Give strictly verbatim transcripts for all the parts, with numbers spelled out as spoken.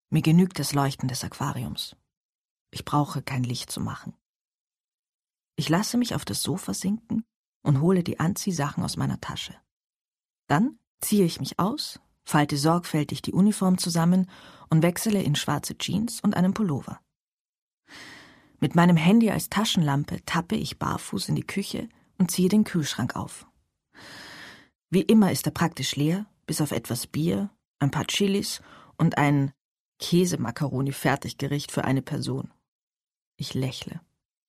Mir genügt das Leuchten des Aquariums. Ich brauche kein Licht zu machen. Ich lasse mich auf das Sofa sinken und hole die Anziehsachen aus meiner Tasche. Dann ziehe ich mich aus, falte sorgfältig die Uniform zusammen und wechsle in schwarze Jeans und einen Pullover. Mit meinem Handy als Taschenlampe tappe ich barfuß in die Küche und ziehe den Kühlschrank auf. Wie immer ist er praktisch leer, bis auf etwas Bier, ein paar Chilis und ein Käsemakaroni-Fertiggericht für eine Person. Ich lächle.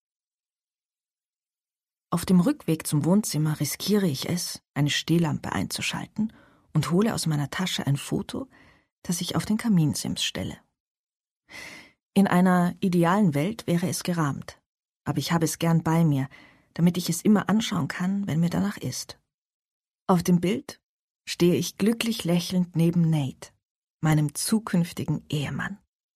Auf dem Rückweg zum Wohnzimmer riskiere ich es, eine Stehlampe einzuschalten und hole aus meiner Tasche ein Foto, das ich auf den Kaminsims stelle. In einer idealen Welt wäre es gerahmt, aber ich habe es gern bei mir, damit ich es immer anschauen kann, wenn mir danach ist. Auf dem Bild stehe ich glücklich lächelnd neben Nate, meinem zukünftigen Ehemann.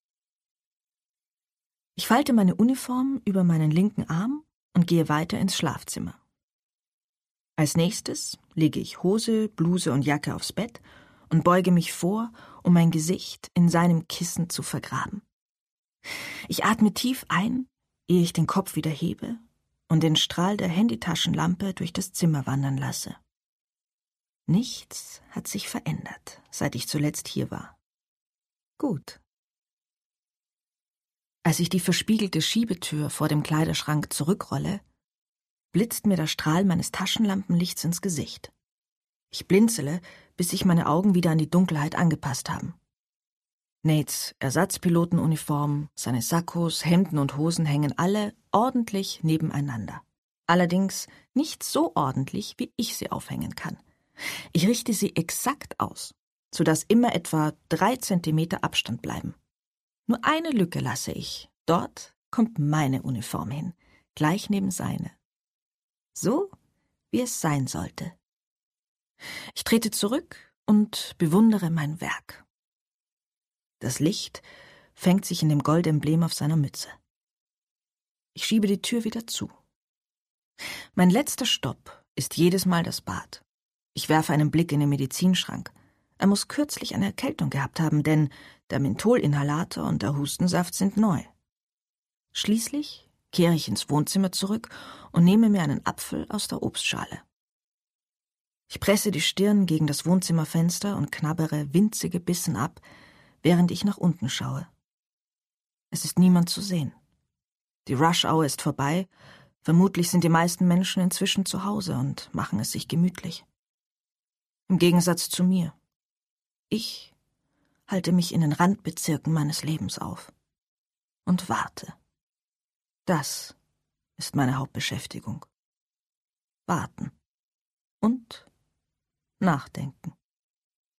Ich falte meine Uniform über meinen linken Arm und gehe weiter ins Schlafzimmer. Als nächstes lege ich Hose, Bluse und Jacke aufs Bett und beuge mich vor, um mein Gesicht in seinem Kissen zu vergraben. Ich atme tief ein, ehe ich den Kopf wieder hebe und den Strahl der Handytaschenlampe durch das Zimmer wandern lasse. Nichts hat sich verändert, seit ich zuletzt hier war. Gut. Als ich die verspiegelte Schiebetür vor dem Kleiderschrank zurückrolle, blitzt mir der Strahl meines Taschenlampenlichts ins Gesicht. Ich blinzele, bis sich meine Augen wieder an die Dunkelheit angepasst haben. Nates Ersatzpilotenuniform, seine Sakkos, Hemden und Hosen hängen alle ordentlich nebeneinander. Allerdings nicht so ordentlich, wie ich sie aufhängen kann. Ich richte sie exakt aus, sodass immer etwa drei Zentimeter Abstand bleiben. Nur eine Lücke lasse ich. Dort kommt meine Uniform hin, gleich neben seine. So, wie es sein sollte. Ich trete zurück und bewundere mein Werk. Das Licht fängt sich in dem Goldemblem auf seiner Mütze. Ich schiebe die Tür wieder zu. Mein letzter Stopp ist jedes Mal das Bad. Ich werfe einen Blick in den Medizinschrank. Er muss kürzlich eine Erkältung gehabt haben, denn der Mentholinhalator und der Hustensaft sind neu. Schließlich kehre ich ins Wohnzimmer zurück und nehme mir einen Apfel aus der Obstschale. Ich presse die Stirn gegen das Wohnzimmerfenster und knabbere winzige Bissen ab, während ich nach unten schaue. Es ist niemand zu sehen. Die Rush-Hour ist vorbei. Vermutlich sind die meisten Menschen inzwischen zu Hause und machen es sich gemütlich. Im Gegensatz zu mir. Ich halte mich in den Randbezirken meines Lebens auf und warte. Das ist meine Hauptbeschäftigung. Warten und nachdenken.